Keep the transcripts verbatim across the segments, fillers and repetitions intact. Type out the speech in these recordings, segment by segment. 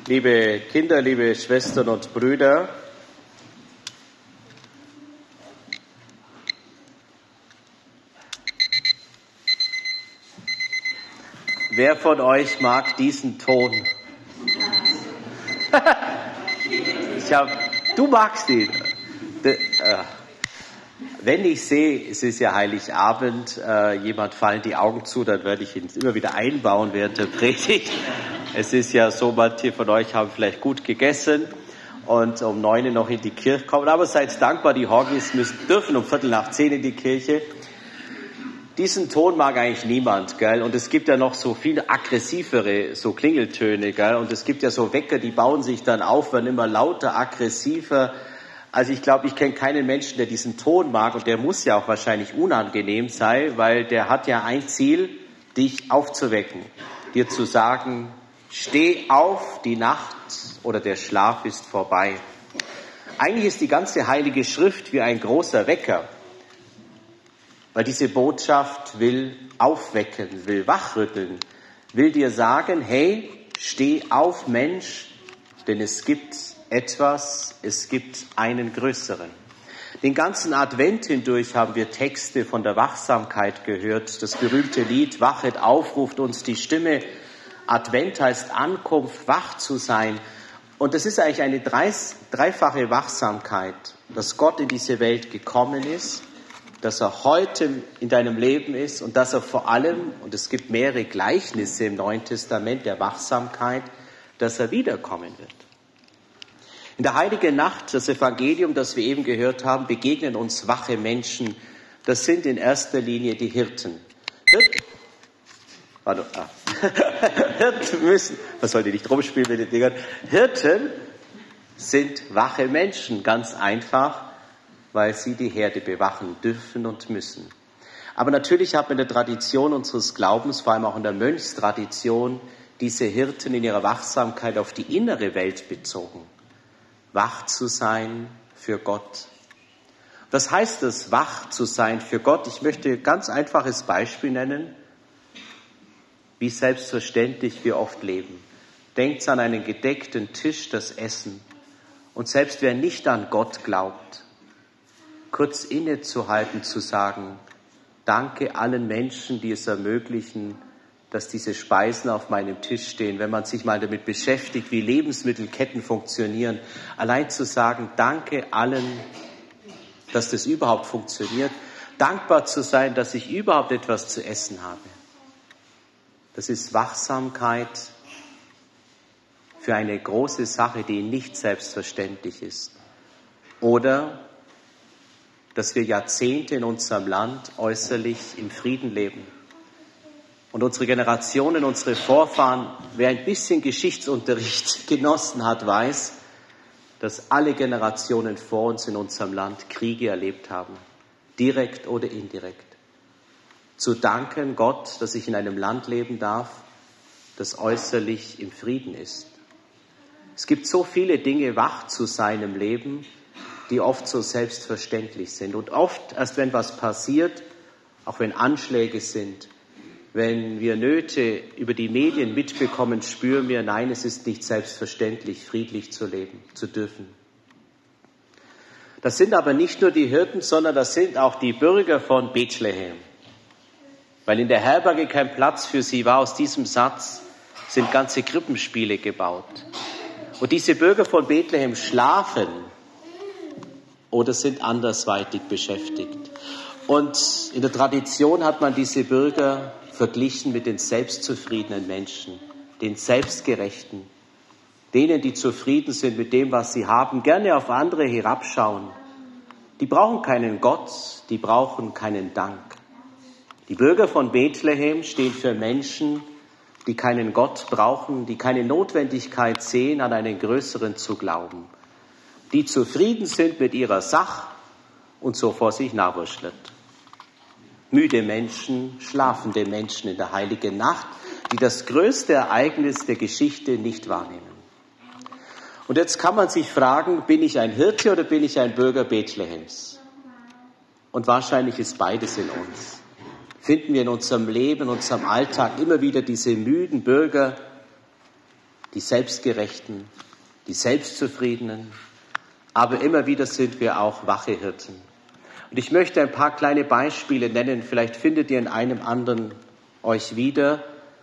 Liebe Kinder, liebe Schwestern und Brüder, wer von euch mag diesen Ton? ich hab, du magst ihn. De, äh, wenn ich sehe, es ist ja Heiligabend, äh, jemand fallen die Augen zu, dann werde ich ihn immer wieder einbauen während der Predigt. Es ist ja so, manche von euch haben vielleicht gut gegessen und um neun noch in die Kirche kommen. Aber seid dankbar, die Horgis müssen, dürfen um Viertel nach zehn in die Kirche. Diesen Ton mag eigentlich niemand, gell? Und es gibt ja noch so viel aggressivere, so Klingeltöne, gell? Und es gibt ja so Wecker, die bauen sich dann auf, werden immer lauter, aggressiver. Also ich glaube, ich kenne keinen Menschen, der diesen Ton mag, und der muss ja auch wahrscheinlich unangenehm sein, weil der hat ja ein Ziel, dich aufzuwecken, dir zu sagen, steh auf, die Nacht oder der Schlaf ist vorbei. Eigentlich ist die ganze Heilige Schrift wie ein großer Wecker, weil diese Botschaft will aufwecken, will wachrütteln, will dir sagen, hey, steh auf, Mensch, denn es gibt etwas, es gibt einen größeren. Den ganzen Advent hindurch haben wir Texte von der Wachsamkeit gehört. Das berühmte Lied Wachet auf, ruft uns die Stimme. Advent heißt Ankunft, wach zu sein. Und das ist eigentlich eine dreifache Wachsamkeit, dass Gott in diese Welt gekommen ist, dass er heute in deinem Leben ist und dass er vor allem, und es gibt mehrere Gleichnisse im Neuen Testament der Wachsamkeit, dass er wiederkommen wird. In der Heiligen Nacht, das Evangelium, das wir eben gehört haben, begegnen uns wache Menschen. Das sind in erster Linie die Hirten. Hirten, Pardon, ah. Hirten müssen, was sollt ihr nicht rumspielen mit den Dingern? Hirten sind wache Menschen, ganz einfach, weil sie die Herde bewachen dürfen und müssen. Aber natürlich hat man in der Tradition unseres Glaubens, vor allem auch in der Mönchstradition, diese Hirten in ihrer Wachsamkeit auf die innere Welt bezogen. Wach zu sein für Gott. Was heißt es, wach zu sein für Gott? Ich möchte ein ganz einfaches Beispiel nennen, wie selbstverständlich wir oft leben. Denkt an einen gedeckten Tisch, das Essen. Und selbst wer nicht an Gott glaubt, kurz innezuhalten, zu sagen, danke allen Menschen, die es ermöglichen, dass diese Speisen auf meinem Tisch stehen. Wenn man sich mal damit beschäftigt, wie Lebensmittelketten funktionieren, allein zu sagen, danke allen, dass das überhaupt funktioniert, dankbar zu sein, dass ich überhaupt etwas zu essen habe. Das ist Wachsamkeit für eine große Sache, die nicht selbstverständlich ist. Oder dass wir Jahrzehnte in unserem Land äußerlich im Frieden leben. Und unsere Generationen, unsere Vorfahren, wer ein bisschen Geschichtsunterricht genossen hat, weiß, dass alle Generationen vor uns in unserem Land Kriege erlebt haben, direkt oder indirekt. Zu danken Gott, dass ich in einem Land leben darf, das äußerlich im Frieden ist. Es gibt so viele Dinge, wach zu sein im Leben, die oft so selbstverständlich sind. Und oft, erst wenn was passiert, auch wenn Anschläge sind, wenn wir Nöte über die Medien mitbekommen, spüren wir, nein, es ist nicht selbstverständlich, friedlich zu leben, zu dürfen. Das sind aber nicht nur die Hirten, sondern das sind auch die Bürger von Bethlehem. Weil in der Herberge kein Platz für sie war, aus diesem Satz sind ganze Krippenspiele gebaut. Und diese Bürger von Bethlehem schlafen oder sind andersweitig beschäftigt. Und in der Tradition hat man diese Bürger verglichen mit den selbstzufriedenen Menschen, den Selbstgerechten, denen, die zufrieden sind mit dem, was sie haben, gerne auf andere herabschauen. Die brauchen keinen Gott, die brauchen keinen Dank. Die Bürger von Bethlehem stehen für Menschen, die keinen Gott brauchen, die keine Notwendigkeit sehen, an einen Größeren zu glauben, die zufrieden sind mit ihrer Sache und so vor sich nachwurschteln. Müde Menschen, schlafende Menschen in der heiligen Nacht, die das größte Ereignis der Geschichte nicht wahrnehmen. Und jetzt kann man sich fragen, bin ich ein Hirte oder bin ich ein Bürger Bethlehems? Und wahrscheinlich ist beides in uns. Finden wir in unserem Leben, in unserem Alltag immer wieder diese müden Bürger, die Selbstgerechten, die Selbstzufriedenen, aber immer wieder sind wir auch wache Hirten. Und ich möchte ein paar kleine Beispiele nennen, vielleicht findet ihr in einem anderen euch wieder.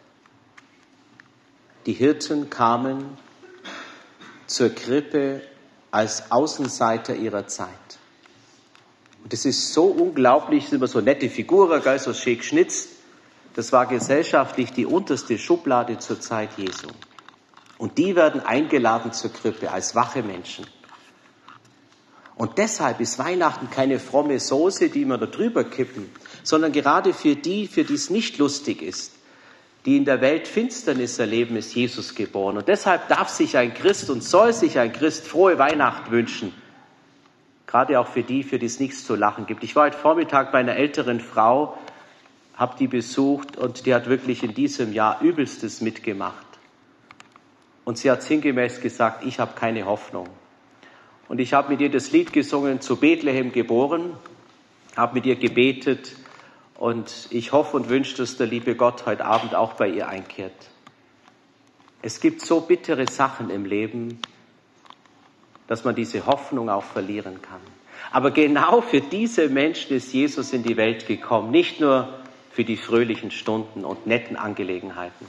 Die Hirten kamen zur Krippe als Außenseiter ihrer Zeit. Und es ist so unglaublich, es sind immer so nette Figuren, gell, so schick geschnitzt. Das war gesellschaftlich die unterste Schublade zur Zeit Jesu. Und die werden eingeladen zur Krippe als wache Menschen. Und deshalb ist Weihnachten keine fromme Soße, die wir da drüber kippen, sondern gerade für die, für die es nicht lustig ist, die in der Welt Finsternis erleben, ist Jesus geboren. Und deshalb darf sich ein Christ und soll sich ein Christ frohe Weihnacht wünschen. Gerade auch für die, für die es nichts zu lachen gibt. Ich war heute Vormittag bei einer älteren Frau, habe die besucht und die hat wirklich in diesem Jahr Übelstes mitgemacht. Und sie hat sinngemäß gesagt, ich habe keine Hoffnung. Und ich habe mit ihr das Lied gesungen, zu Bethlehem geboren, habe mit ihr gebetet und ich hoffe und wünsche, dass der liebe Gott heute Abend auch bei ihr einkehrt. Es gibt so bittere Sachen im Leben, dass man diese Hoffnung auch verlieren kann. Aber genau für diese Menschen ist Jesus in die Welt gekommen, nicht nur für die fröhlichen Stunden und netten Angelegenheiten.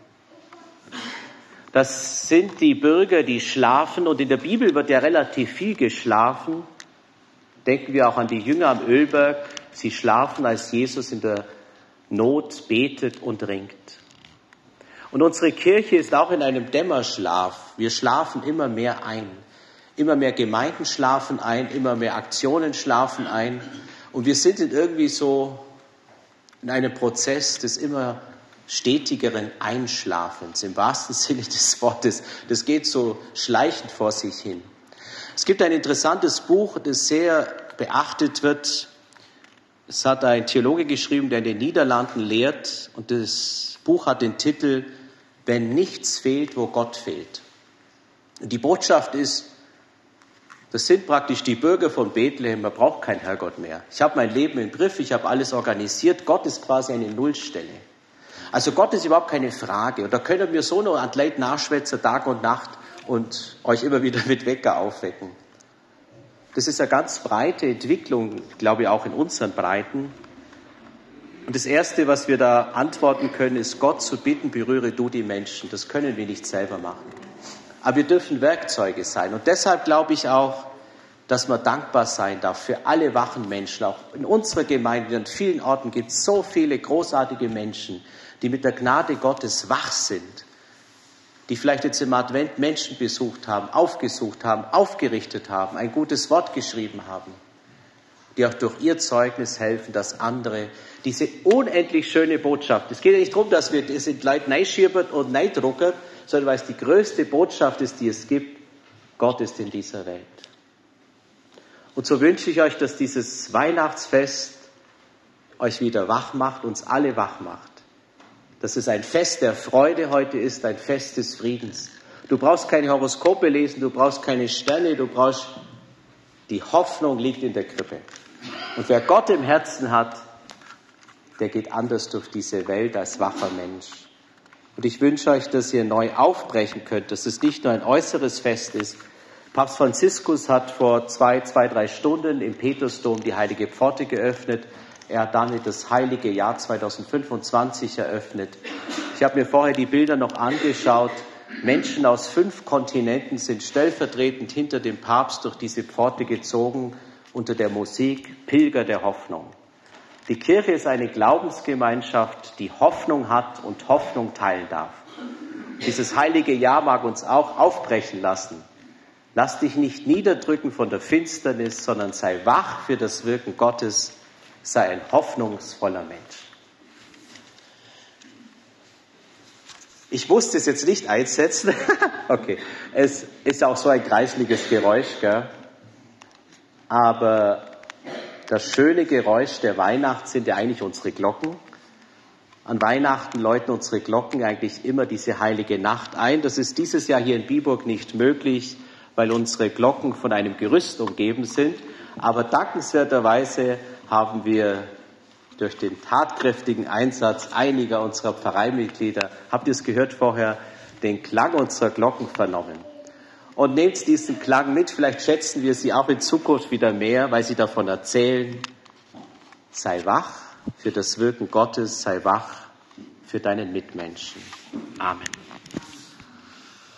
Das sind die Bürger, die schlafen, und in der Bibel wird ja relativ viel geschlafen. Denken wir auch an die Jünger am Ölberg. Sie schlafen, als Jesus in der Not betet und ringt. Und unsere Kirche ist auch in einem Dämmerschlaf. Wir schlafen immer mehr ein. Immer mehr Gemeinden schlafen ein, immer mehr Aktionen schlafen ein. Und wir sind in irgendwie so in einem Prozess des immer stetigeren Einschlafens, im wahrsten Sinne des Wortes. Das geht so schleichend vor sich hin. Es gibt ein interessantes Buch, das sehr beachtet wird. Es hat ein Theologe geschrieben, der in den Niederlanden lehrt. Und das Buch hat den Titel Wenn nichts fehlt, wo Gott fehlt. Und die Botschaft ist, das sind praktisch die Bürger von Bethlehem, man braucht keinen Herrgott mehr. Ich habe mein Leben im Griff, ich habe alles organisiert. Gott ist quasi eine Nullstelle. Also Gott ist überhaupt keine Frage. Und da können wir so noch an die Leute nachschwätzen, Tag und Nacht, und euch immer wieder mit Wecker aufwecken. Das ist eine ganz breite Entwicklung, glaube ich, auch in unseren Breiten. Und das Erste, was wir da antworten können, ist, Gott zu bitten, berühre du die Menschen. Das können wir nicht selber machen. Aber wir dürfen Werkzeuge sein. Und deshalb glaube ich auch, dass man dankbar sein darf für alle wachen Menschen. Auch in unserer Gemeinde, an vielen Orten gibt es so viele großartige Menschen, die mit der Gnade Gottes wach sind, die vielleicht jetzt im Advent Menschen besucht haben, aufgesucht haben, aufgerichtet haben, ein gutes Wort geschrieben haben, die auch durch ihr Zeugnis helfen, dass andere diese unendlich schöne Botschaft, es geht ja nicht darum, dass wir das in Leute reinschieben und reindrucken, sondern weil es die größte Botschaft ist, die es gibt, Gott ist in dieser Welt. Und so wünsche ich euch, dass dieses Weihnachtsfest euch wieder wach macht, uns alle wach macht. Dass es ein Fest der Freude heute ist, ein Fest des Friedens. Du brauchst keine Horoskope lesen, du brauchst keine Sterne, du brauchst, die Hoffnung liegt in der Krippe. Und wer Gott im Herzen hat, der geht anders durch diese Welt als wacher Mensch. Und ich wünsche euch, dass ihr neu aufbrechen könnt, dass es nicht nur ein äußeres Fest ist. Papst Franziskus hat vor zwei, zwei, drei Stunden im Petersdom die Heilige Pforte geöffnet. Er hat damit das heilige Jahr zweitausendfünfundzwanzig eröffnet. Ich habe mir vorher die Bilder noch angeschaut. Menschen aus fünf Kontinenten sind stellvertretend hinter dem Papst durch diese Pforte gezogen, unter der Musik Pilger der Hoffnung. Die Kirche ist eine Glaubensgemeinschaft, die Hoffnung hat und Hoffnung teilen darf. Dieses heilige Jahr mag uns auch aufbrechen lassen. Lass dich nicht niederdrücken von der Finsternis, sondern sei wach für das Wirken Gottes, sei ein hoffnungsvoller Mensch. Ich musste es jetzt nicht einsetzen. Okay, es ist auch so ein kreisliges Geräusch, gell? Aber das schöne Geräusch der Weihnacht sind ja eigentlich unsere Glocken. An Weihnachten läuten unsere Glocken eigentlich immer diese heilige Nacht ein. Das ist dieses Jahr hier in Biburg nicht möglich, weil unsere Glocken von einem Gerüst umgeben sind. Aber dankenswerterweise haben wir durch den tatkräftigen Einsatz einiger unserer Pfarreimitglieder, habt ihr es gehört vorher, den Klang unserer Glocken vernommen. Und nehmt diesen Klang mit, vielleicht schätzen wir sie auch in Zukunft wieder mehr, weil sie davon erzählen. Sei wach für das Wirken Gottes, sei wach für deinen Mitmenschen. Amen.